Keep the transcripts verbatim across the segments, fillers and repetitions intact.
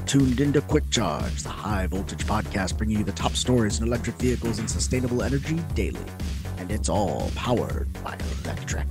tuned into Quick Charge, the high voltage podcast bringing you the top stories in electric vehicles and sustainable energy daily. And it's all powered by electric.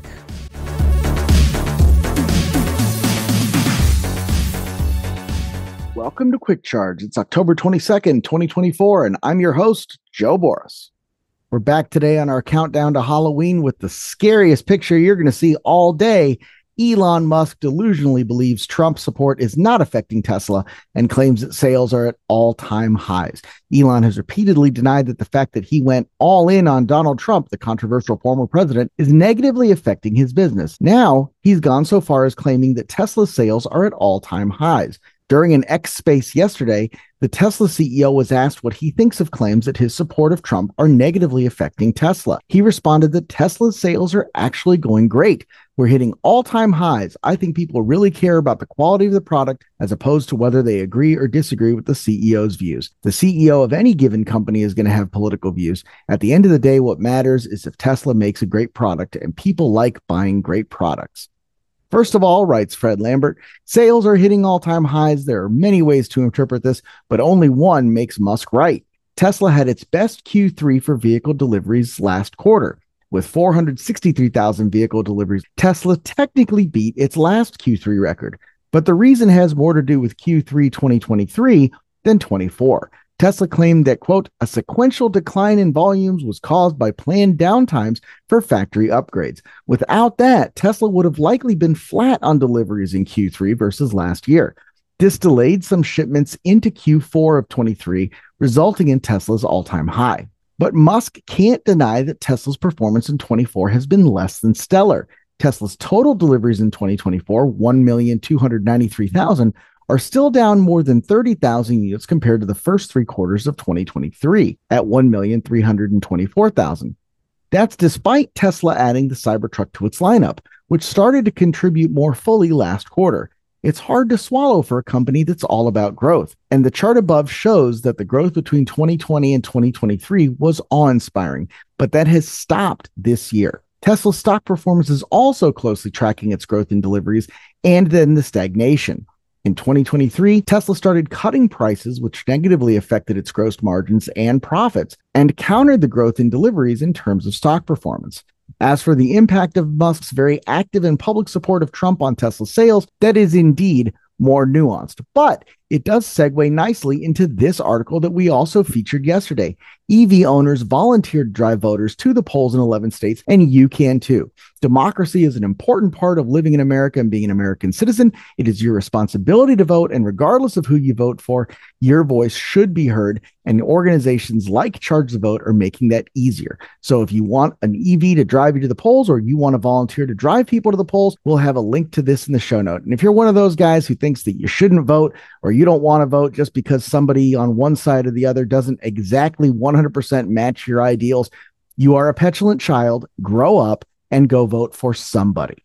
Welcome to Quick Charge. It's October twenty-second, twenty twenty-four, and I'm your host, Joe Boris. We're back today on our countdown to Halloween with the scariest picture you're going to see all day. Elon Musk delusionally believes Trump support is not affecting Tesla and claims that sales are at all-time highs. Elon has repeatedly denied that the fact that he went all in on Donald Trump, the controversial former president, is negatively affecting his business. Now, he's gone so far as claiming that Tesla's sales are at all-time highs. During an X Space yesterday, the Tesla C E O was asked what he thinks of claims that his support of Trump are negatively affecting Tesla. He responded that Tesla's sales are actually going great. We're hitting all-time highs. I think people really care about the quality of the product as opposed to whether they agree or disagree with the C E O's views. The C E O of any given company is going to have political views. At the end of the day, what matters is if Tesla makes a great product, and people like buying great products. First of all, writes Fred Lambert, sales are hitting all-time highs. There are many ways to interpret this, but only one makes Musk right. Tesla had its best Q three for vehicle deliveries last quarter. With four hundred sixty-three thousand vehicle deliveries, Tesla technically beat its last Q three record. But the reason has more to do with Q three twenty twenty-three than twenty-four. Tesla claimed that, quote, a sequential decline in volumes was caused by planned downtimes for factory upgrades. Without that, Tesla would have likely been flat on deliveries in Q three versus last year. This delayed some shipments into Q four of twenty-three, resulting in Tesla's all-time high. But Musk can't deny that Tesla's performance in twenty-four has been less than stellar. Tesla's total deliveries in twenty twenty-four, one million two hundred ninety-three thousand, are still down more than thirty thousand units compared to the first three quarters of twenty twenty-three at one million three hundred twenty-four thousand. That's despite Tesla adding the Cybertruck to its lineup, which started to contribute more fully last quarter. It's hard to swallow for a company that's all about growth, and the chart above shows that the growth between twenty twenty and twenty twenty-three was awe-inspiring, but that has stopped this year. Tesla's stock performance is also closely tracking its growth in deliveries and then the stagnation. In twenty twenty-three, Tesla started cutting prices, which negatively affected its gross margins and profits, and countered the growth in deliveries in terms of stock performance. As for the impact of Musk's very active and public support of Trump on Tesla sales, that is indeed more nuanced. But it does segue nicely into this article that we also featured yesterday. E V owners volunteered to drive voters to the polls in eleven states, and you can too. Democracy is an important part of living in America and being an American citizen. It is your responsibility to vote, and regardless of who you vote for, your voice should be heard, and organizations like Charge the Vote are making that easier. So if you want an E V to drive you to the polls, or you want to volunteer to drive people to the polls, we'll have a link to this in the show note. And if you're one of those guys who thinks that you shouldn't vote, or you don't want to vote just because somebody on one side or the other doesn't exactly one hundred percent match your ideals, you are a petulant child. Grow up and go vote for somebody.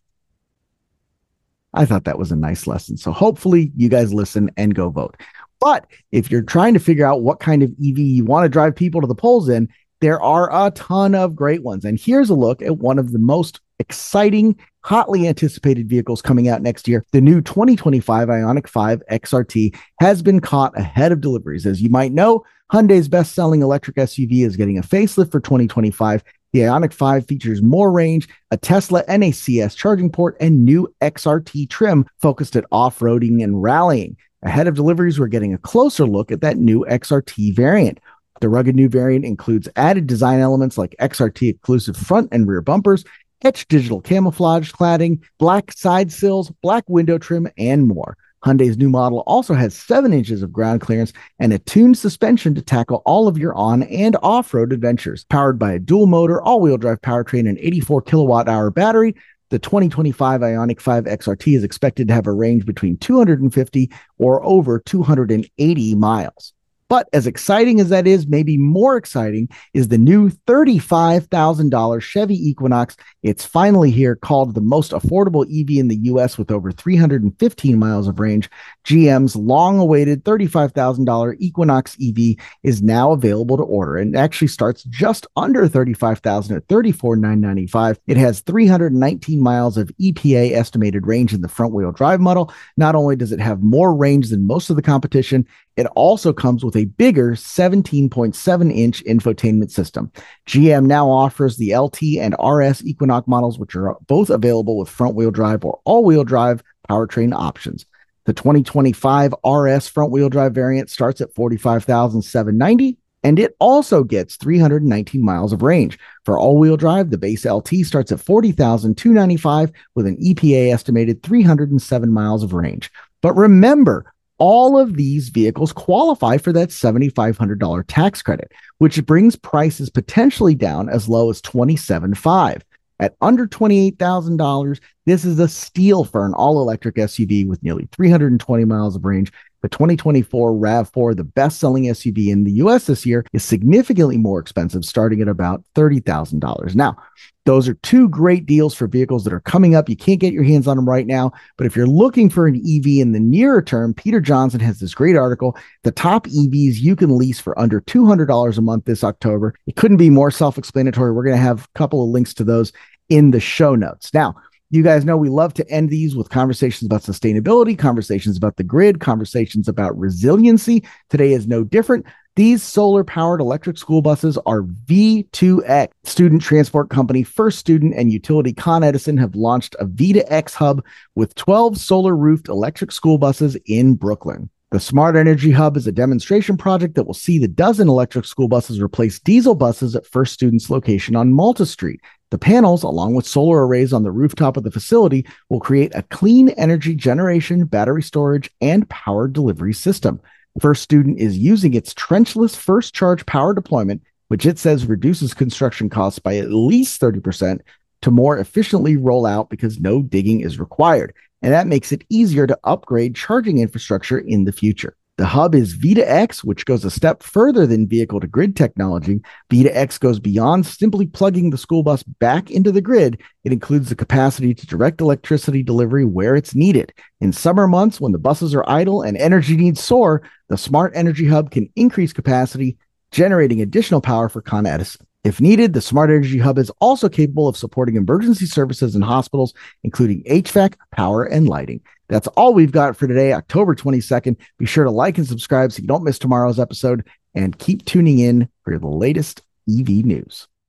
I thought that was a nice lesson. So hopefully you guys listen and go vote. But if you're trying to figure out what kind of E V you want to drive people to the polls in, there are a ton of great ones. And here's a look at one of the most exciting, hotly anticipated vehicles coming out next year. The new twenty twenty-five Ioniq five X R T has been caught ahead of deliveries. As you might know, Hyundai's best-selling electric S U V is getting a facelift for twenty twenty-five. The Ioniq five features more range, a Tesla N A C S charging port, and new X R T trim focused at off-roading and rallying. Ahead of deliveries, we're getting a closer look at that new X R T variant. The rugged new variant includes added design elements like X R T exclusive front and rear bumpers, etched digital camouflage cladding, black side sills, black window trim, and more. Hyundai's new model also has seven inches of ground clearance and a tuned suspension to tackle all of your on- and off-road adventures. Powered by a dual-motor, all-wheel drive powertrain and eighty-four kilowatt hour battery, the twenty twenty-five Ioniq five X R T is expected to have a range between two hundred fifty or over two hundred eighty miles. But as exciting as that is, maybe more exciting is the new thirty-five thousand dollars Chevy Equinox. It's finally here, called the most affordable E V in the U S with over three hundred fifteen miles of range. G M's long-awaited thirty-five thousand dollars Equinox E V is now available to order and actually starts just under thirty-five thousand dollars at thirty-four thousand nine hundred ninety-five dollars. It has three hundred nineteen miles of E P A estimated range in the front-wheel drive model. Not only does it have more range than most of the competition, it also comes with a bigger seventeen point seven inch infotainment system. G M now offers the L T and R S Equinox models, which are both available with front-wheel drive or all-wheel drive powertrain options. The twenty twenty-five R S front-wheel drive variant starts at forty-five thousand seven hundred ninety dollars, and it also gets three hundred nineteen miles of range. For all-wheel drive, the base L T starts at forty thousand two hundred ninety-five dollars with an E P A estimated three hundred seven miles of range. But remember, all of these vehicles qualify for that seven thousand five hundred dollars tax credit, which brings prices potentially down as low as twenty-seven thousand five hundred dollars. At under twenty-eight thousand dollars, this is a steal for an all-electric S U V with nearly three hundred twenty miles of range. The twenty twenty-four RAV four, the best-selling S U V in the U S this year, is significantly more expensive, starting at about thirty thousand dollars. Now, those are two great deals for vehicles that are coming up. You can't get your hands on them right now, but if you're looking for an E V in the nearer term, Peter Johnson has this great article, The Top E Vs You Can Lease for Under two hundred dollars a Month this October. It couldn't be more self-explanatory. We're going to have a couple of links to those in the show notes. Now, you guys know we love to end these with conversations about sustainability, conversations about the grid, conversations about resiliency. Today is no different. These solar-powered electric school buses are V two X. Student transport company First Student and utility Con Edison have launched a V two X hub with twelve solar-roofed electric school buses in Brooklyn. The Smart Energy Hub is a demonstration project that will see the dozen electric school buses replace diesel buses at First Student's location on Malta Street. The panels, along with solar arrays on the rooftop of the facility, will create a clean energy generation, battery storage, and power delivery system. First Student is using its trenchless first charge power deployment, which it says reduces construction costs by at least thirty percent, to more efficiently roll out because no digging is required. And that makes it easier to upgrade charging infrastructure in the future. The hub is V two X, which goes a step further than vehicle-to-grid technology. V two X goes beyond simply plugging the school bus back into the grid. It includes the capacity to direct electricity delivery where it's needed. In summer months, when the buses are idle and energy needs soar, the Smart Energy Hub can increase capacity, generating additional power for Con Edison. If needed, the Smart Energy Hub is also capable of supporting emergency services in hospitals, including H V A C, power, and lighting. That's all we've got for today, October twenty-second. Be sure to like and subscribe so you don't miss tomorrow's episode, and keep tuning in for the latest E V news.